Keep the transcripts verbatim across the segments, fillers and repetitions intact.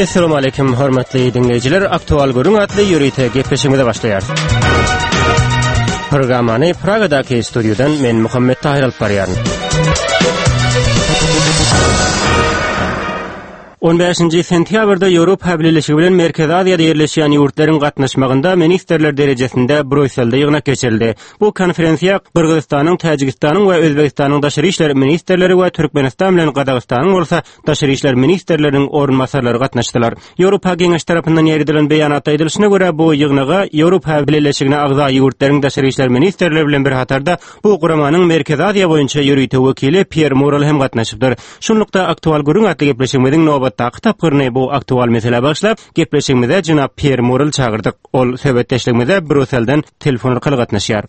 Assalamu alaykum hormatly dinleyiciler. Aktual Görüň atly ýürüýte gepleşigimize başlaýar. Programmany Pragadaky studiodan men Muhammed Tahir alyp barýaryn. on beşinji sentýabrda Ýewropa Birleşigi bilen Merkezi Aziýada ýerleşýän ýurtlaryň gatnaşmagynda ministrler derejesinde Brüsselde ýygnak geçirildi. Bu konferensiýa Kyrgyzstanyň, Täjikistanyň we Özbegistanyň daşary işler ministrleri we Türkmenistan bilen Gazagystanyň bolsa daşary işler ministrleriniň orunmasarlary gatnaşdylar. Ýewropa Geňeş tarapyndan ýerdilen beýanatda aýdylyşyna görä bu ýygnaga Ýewropa Birleşigine agza ýurtlaryň daşary işler ministrleri bilen bir hatarda bu guramanyň Merkezi Aziýa boýunça ýürüýte wekili Pierre Morel hem gatnaşypdyr. Şunlukda aktual görüň atly gepleşigimiziň nobat kitapgyny bu aktual mesele başlap gepleşigimize jynap Pierre Morel çağırdyk. Ol söhbetdeşligimize Brüsselden telefon arkaly gatnaşýar.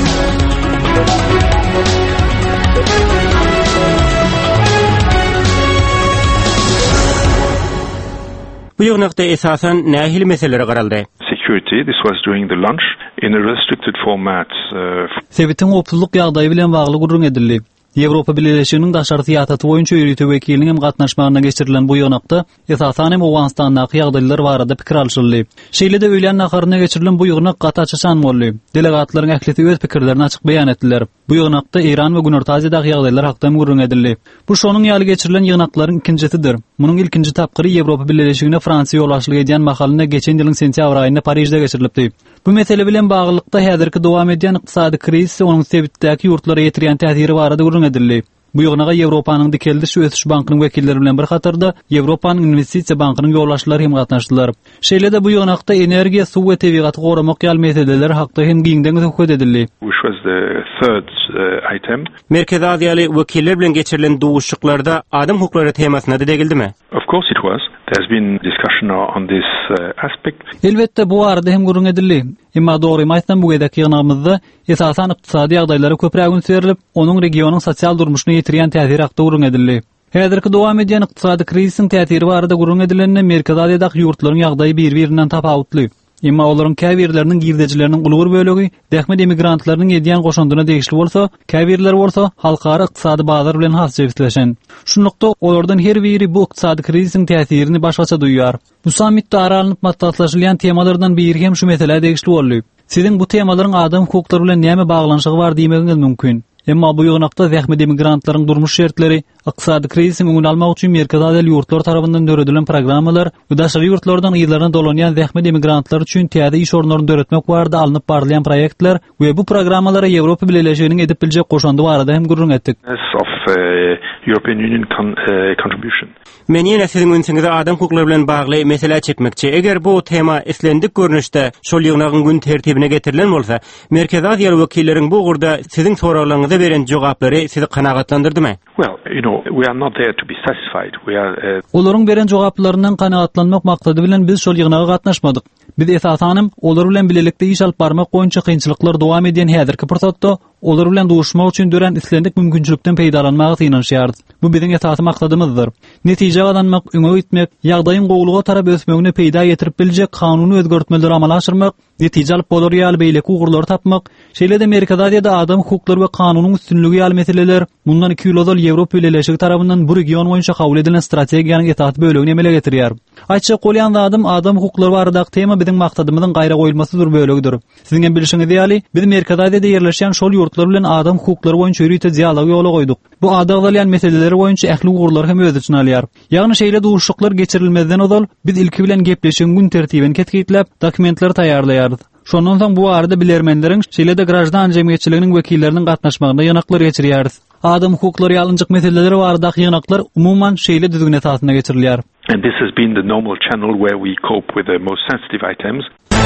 Bu ýygnakda esasen nähili meselelere garaldy? Security. This was during the lunch in a restricted format. Sebitin opsuzluk ýagdaýy bilen bagly gurrun edildi. Ýewropa Birleşiginiň daşary syýasaty boýunça ýürüýte wekiliniň hem gatnaşmagyna geçirilen bu ýygnakda esasen hem Owganstanyň ýagdaýlary barada pikir alşyldy. Şeýle de öýlen naharyna geçirilen bu ýygnak gata açyşan boldy. Delegatlaryň ählisi öz pikirlerini açyk beýan etdiler. Bu ýygnakda Iran we Günorta Aziýadaky ýagdaýlar hakda gurrun edildi. Bu şonuň ýaly geçirilen ýygnaklaryň ikincisidir. Munyň ilkinji tapgyry Ýewropa Birleşigine Fransiýa ýolbaşçylyk edýän mahalyna geçen ýylyň sentýabr aýynda Parisde geçirilipdi. Bu mesele bilen baglykda häzirki dowam edýän ykdysady krizis onuň sebitdäki ýurtlara ýetirýän täsiri barada gurrun edildi. Bu ýygnaga Ýewropanyň dikeldiş we ösüş bankynyň wekilleri bilen bir hatarda Ýewropanyň investisiýa bankynyň ýolbaşçylary hem gatnaşdylar. Şeýle de bu ýygnakda energiýa, suw we tebigaty goramak ýaly meseleler hakda hem giňden söhbet edildi. Which was the third uh, item. Merkezi Aziýaly wekiller bilen geçirilen duşuklarda adam hukuklary temasyna degildimi? Of course it was. There's been discussion on this uh, aspect. Elbette bu arada hem gurrun edildi. Emma dogry maýsam bu gedäki ýygnamyzda esasen ykdysady ýagdaýlara köpräk ün serilip, onuň regionyň sosial durmuşyna ýetirýän täsiri hakda gurrun edildi. Häzirki dowam edýän ykdysady krizisiň täsiri barada gurrun edilenine Merkezi Aziýadaky ýurtlaryň ýagdaýy bir-birinden tapawutly. Emma olaryň käbirleriniň girdejileriniň ulgur bölegi dähmet emigrantlarynyň edýän goşundyna degişli bolsa, käbirler bolsa halkara ykdysady bazar bilen has jebitleşen. Şunlukda olardan her biri bu ykdysady krizisiň täsirini başgaça duýýar. Bu sammitde aralanyp maslahatlaşylan temalardan biri hem şu mesele degişli boldy. Siziň bu temalaryň adam hukuklary bilen näme baglanyşygy bar diýmegiňiz mümkin. Emma bu ýygnakda zähmet emigrantlaryň durmuş şertleri, ykdysady krizisiň öňüne almak üçin Merkezi Aziýa ýurtlar tarapyndan döredilen programmalar we daşary ýurtlardan ýyllaryna dolanýan zähmet emigrantlary üçin täze iş orunlaryny döretmek barada alınıp barylýan proýektler we bu programmalara Ýewropa Birleşiginiň edip biljek goşandy barada hem gurrun etdik. Of uh, European Union con- uh, contribution. Men ýene siziň öňsüňizde adam hukuklary bilen bagly mesele çekmekçi. Eger bu tema eslendik görnüşde şol ýygnagyň gün tertibine getirilen bolsa, Merkezi Aziýa wekilleriň bu gurda siziň soraglaryňyza beren jogaplary sizi kanagatlandyrdymy? Well, you know, we are not there to be satisfied. We are uh... Olaryň beren jogaplaryndan kanagatlanmak maksady bilen biz şol ýygnaga gatnaşmadyk. Biz esasanym olar bilen bilelikde iş alyp barmak boýunça kynçylyklar dowam edýän häzirki pursatda olar bilen duşmak üçin dören islendik mümkinçilikden peýdalanmagy ýynaşýar. Bu biziň esasy maksadymyzdyr. Netije gadanmak, öňe gitmek, ýagdaýyň gowluga tarap ösmegine peýda ýetirip biljek kanuny özgörtmeleri amala aşyrmak, netije alyp bolar ýaly beýleki ugurlary tapmak, şeýle de Merkezi Aziýada adam hukuklary we kanunyň üstünligi ýaly meseleler mundan iki ýyl ozal Ýewropa Birleşigi tarapyndan bu region boýunça kabul edilen strategiýanyň esasy bölegini emele getirýär. Aýtjak bolýan adam adam hukuklary baradaky tema biziň maksadymyzyň gaýra goýulmasydyr bölegidir. Siziň bilişiňiz ýaly biz Merkezi Aziýada ýerleşýän şol ýurtlar bilen adam hukuklary boýunça ýürüýte dialog ýola goýduk. Bu adaglaýan meseleleri boýunça ähli ugurlar hem öz içine alýar. Ýagny şeýle duşuklar geçirilmezden ozal biz ilki bilen gepleşen gün tertibini ketkitlep dokumentler taýýarlaýarys. Şondan soň bu arada bilermenleriň şeýle de grajdan jemgyýetçiliginiň wekilleriniň gatnaşmagyna ýanaklar geçirýäris. Adam hukuklary ýalynjyk meseleleri baradaky ýanaklar umuman şeýle düzgün esasyna geçirilýär. And this has been the normal channel where we cope with the most sensitive items.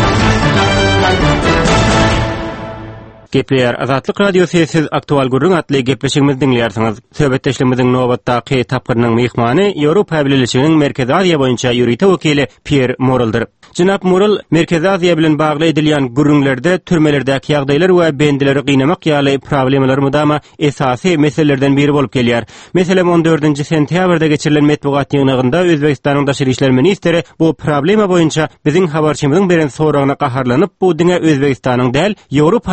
Gepleýär Azatlyk radiosyny siz aktual görüň atly gepleşigimizi dinleýärsiňiz. Söhbetdeşligimiziň nobatdaky tapgyrynyň mehmany Ýewropa Birleşiginiň Merkezi Aziýa boýunça ýürüýte wekili Pierre Moreldir. Jynap Morel Merkezi Aziýa bilen bagly edilýän gürrünlerde türmelerdäki ýagdaýlar we bendileri gynamak ýaly problemalar mudama esasy meselelerden biri bolup gelýär. Meselem on dördünji sentýabrda geçirilen medeniýet ýygnagynda Özbegistanyň daşary işler ministri bu problema boýunça biziň habarçymyzyň beren soragyna gaharlanyp bu diňe Özbegistanyň däl Ýewropanyň hem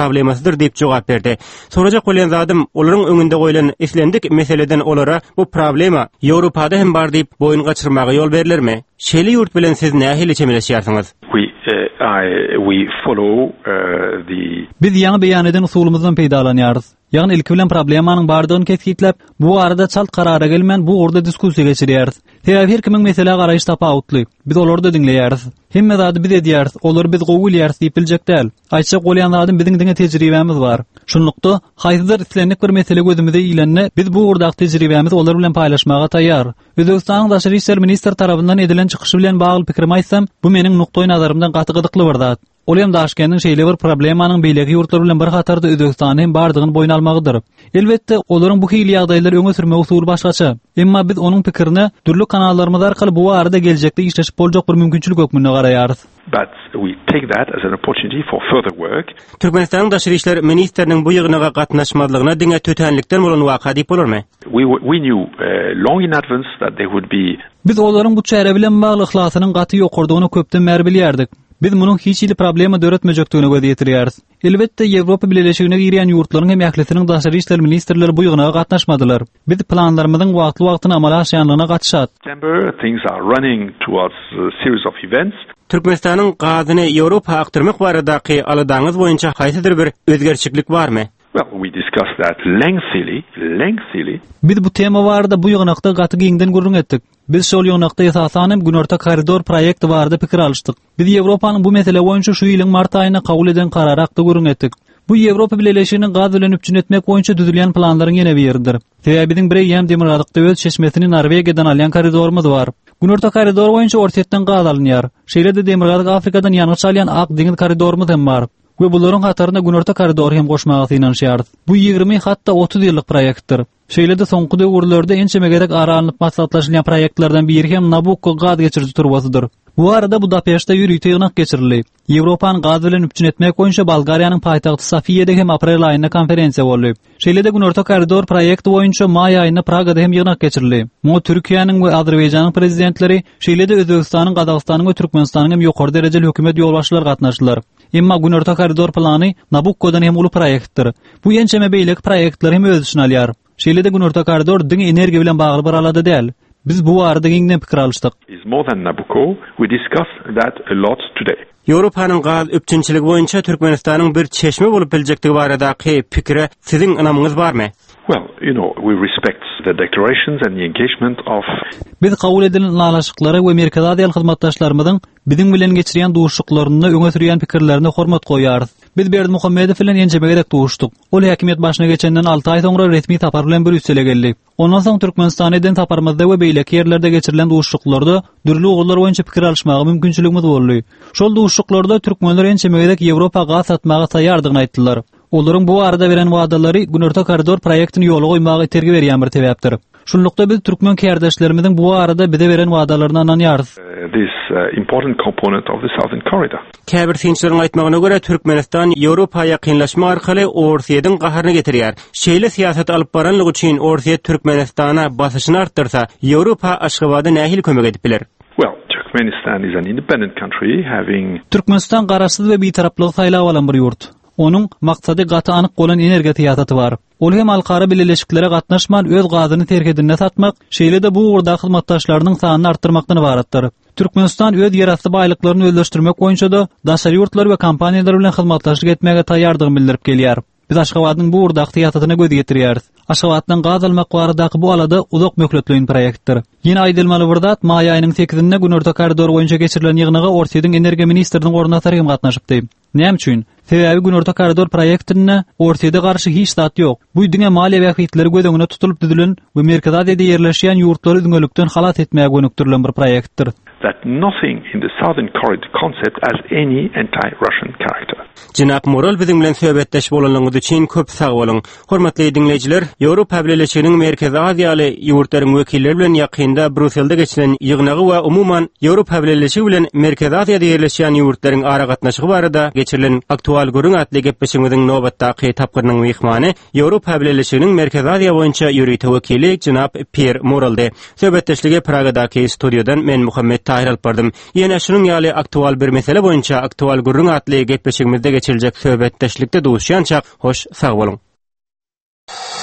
problemasıdır diýip jogap berdi. Sorajak bolan zadym olaryň öňünde goýulan islendik meseleden olara bu problema Ýewropada hem bar diýip boyun gaçyrmagy ýol berilermi? Şeýle ýurt bilen siz nähili çemeleşýärsiňiz? We uh, I we follow uh, the Biz ýa beýan eden usulumyzdan peýdalanýarys. Ýagny ilki bilen problemanyň bardygyny kesgitlep, bu arada çalt karara gelmän bu orada diskussiýa geçirýäris. Täze her kimiň mesele garaýyş tapawutly. Biz olary da dinleýäris. Hemme zady biz edýäris, olar biz gowulýaris diýip biljek däl. Aýtsa bolýan zadym biziň diňe tejribämiz bar. Şunlukda haýsydyr islendik bir mesele gözümizde ilenne biz bu urdak tejribämiz olar bilen paýlaşmaga taýýar. Özbegistanyň daşary işler minister tarapyndan edilen çykyşy bilen bagly pikirimi aýtsam, bu meniň nukdaý nazarymdan gaty gydyqly bir zat. Olem daşkendiň şeýle bir problemanyň beýlegi ýurtlar bilen bir hatarda Özbegistanyň bardygyny boyun almagydyr. Elbetde olanyň bu hili ýagdaýlary öňe sürmek usuly başgaça. Emma biz onuň pikirini dürli kanallarymyz arkaly bu arada geljekde işleşip boljak bir mümkinçilik ökmünde garaýarys. But we take that as an opportunity for further work. Türkmenistanyň daşary işler ministeriniň bu ýygynaga gatnaşmadlygyna diňe tötenlikden bolan waka diýip bolarmy? We we knew uh, long in advance that they would be. Biz olaryň bu çäre bilen bagly ihlasynyň gaty ýokurdygyny köpden bäri bilýärdik. Biz munyň hiç ýyly problema döretmejekdigine göz ýetirýäris. Elbetde Ýewropa Birleşigine girýän ýurtlaryň hem ýaklysiniň daşary işler ministerleri bu ýygynaga gatnaşmadylar. Biz planlarymyzyň wagtly wagtyna amala aşýanlygyna gatnaşat. Things are running towards a series of events. Türkmenistanyň gazyny Ýewropa aktyrmak baradaky aladaňyz boýunça haýsydyr bir özgerçiklik barmy? Well, we discussed that lengthily, lengthily. Biz bu tema barada bu ýygnakda gaty giňden gurrun etdik. Biz şol ýygnakda esasanym Günorta Koridor proýekti barada pikir alışdyk. Biz Ýewropanyň bu mesele boýunça şu ýylyň mart aýyna kabul eden karary hakda gurrun etdik. Bu Ýewropa Birleşiginiň gaz bilen üpçün etmek boýunça düzülen planlaryň ýene bir ýeridir. Sebäbiň biri ýem Demirgadykda öz çeşmesini Norwegiýadan alýan koridorumyz bar. Günorta Koridor boýunça ortatdan gaz alınýar. Şeýle-de Demirgadyk Afrikadan ýanyň çalýan ak deňiz koridorumyz hem bar. We bularyň hatarına Günorta Koridor hem goşmagy ýanşýar. Bu ýygrimi hatda otuz ýyllyk proýektdir. Şeýle-de soňky döwürlerde ençeme gerek aralanyp maslahatlaşylan proýektlerden biri hem Nabucco gaz geçiriji turbasydyr. Bu arada Budapeşte ýürüýte ýygnak geçirildi. Ýewropanyň gaz bilen üpçün etmek boýunça Bolgariýanyň paýtagty Sofiýede hem aprel aýynda konferensiýa boldy. Şeýle-de Günorta Koridor proýekti boýunça may aýynda Pragada hem ýygnak geçirildi. Mo Türkiýanyň we Azerbaýjanyň prezidentleri, şeýle-de Özbegistanyň, Gazagstanyň we Türkmenistanyň hem ýokary derejeli hökümet ýolbaşçylary gatnaşdylar. Emma Günorta Koridor plany Nabucco'dan hem uly proýektdir. Bu ençeme beýlek proýektler hem öz üçin alýar. Şeýle-de Günorta Koridor diň energiýa bilen bagly bir alada däl. Biz bu arada giňden pikir alışdyk. Is more than Nabucco. We discussed that a lot today. Ýewropanyň gaz üpçünçiligi boýunça Türkmenistanyň bir çeşme bolup biljekdigi baradaky pikire siziň ynamyňyz barmy? Well, you know, we respect the declarations and the engagement of. Biz kabul edilen nalaşyklary we Merkezi Aziýa hyzmatdaşlarymyzyň biziň bilen geçirýän duşuklaryny öňe sürýän pikirlerine hormat goýarys. Biz Berdi Muhammedow bilen ençeme gerek duşduk. Ol häkimet başyna geçenden alty aý soňra resmi tapar bilen bir üstele geldi. Ondan soň Türkmenistan eden taparmazda we beýleki ýerlerde geçirilen duşuklarda dürli ugurlar boýunça pikir alışmagy mümkinçiligimiz boldy. Şol duşuklarda türkmenler ençeme gerek Ýewropa gaz satmagy taýýardygyny aýtdylar. Olaryň bu arada beren wadalary Günorta Koridor proýektini ýola goýmagy tergi berýän bir sebäpdir. Şunlukda biz türkmen kärdeşlerimiziň bu arada bize beren wadalaryny ananýarys. This uh, important component of the Southern Corridor. Käbir tinçleriň aýtmagyna görä Türkmenistan Ýewropaýa kynlaşma arkaly Orsiýeň gaharyny getirýär. Şeýle siýasat alyp baranlyk üçin Orsiýe Türkmenistana basyşyny artdyrsa, Ýewropa Aşgabatda nähili kömek edip biler? Well, Turkmenistan is an independent country having. Türkmenistan garaşsyz we bitaraplygy saýlap alan bir ýurt. Onun maksady gaty anyk bolan energiýa tiýasaty bar. Ol hem alkara birleşiklere gatnaşman öz gazyny terkedine satmak, şeýle-de bu urda hyzmatdaşlarynyň sanyny artdyrmakdan ibaratdyr. Türkmenistan öz ýerasty baýlyklaryny özleşdirmek boýunça da daşary ýurtlar we kompaniýalar bilen hyzmatdaşlyk etmege taýýardygyny bildirip gelýär. Biz Aşgabatyň bu urda tiýasatyna göz ýetirýäris. Aşgabatdan gaz almak baradaky bu alada uzak möhletliň proýektdir. Ýene aýdylmaly bir zat may aýynyň sekizinde Günorta Koridor boýunça geçirilen ýygnaga Orsiýeň energiýa ministriniň ornatary hem gatnaşypdy. Näme üçin? Sebäbi Günorta Koridor proýektine Orsiýede garşy hiç zat ýok. Bu diňe maliýe wagtları göz öňüne tutulyp düzülen we Merkezi Aziýada ýerleşýän ýurtlary düňelikden halat etmäge gönükdirilen bir proýektdir. That nothing in the Southern Corridor concept has any anti-Russian character. Jinap Moral biziň bilen söhbetdeş bolanlygyňyz üçin köp sag bolun. Hormatly dinleýijiler, Ýewropa Birleşiginiň Merkezi Aziýaly ýurtlaryň wekilleri bilen ýakynda Brüsselde geçiren ýygnagy we umumyň Ýewropa Birleşigi bilen Merkezi Aziýada ýerleşýän ýurtlaryň ara gatnaşygy barada geçirilen aktual aktual gurrun atly gepleşigimiziň nobatdaky tapgyrynyň mehmany Ýewropa Birleşiginiň Merkezi Aziýa boýunça ýöri tewekili jynap Pierre Moraldy. Söhbetdeşlige Pragadaky studiodan men Muhammed Tahir alyp bardym. Ýene şunyň ýaly aktual bir mesele boýunça aktual gurrun atly gepleşigimizde geçiljek söhbetdeşlikde duşýança hoş sag boluň.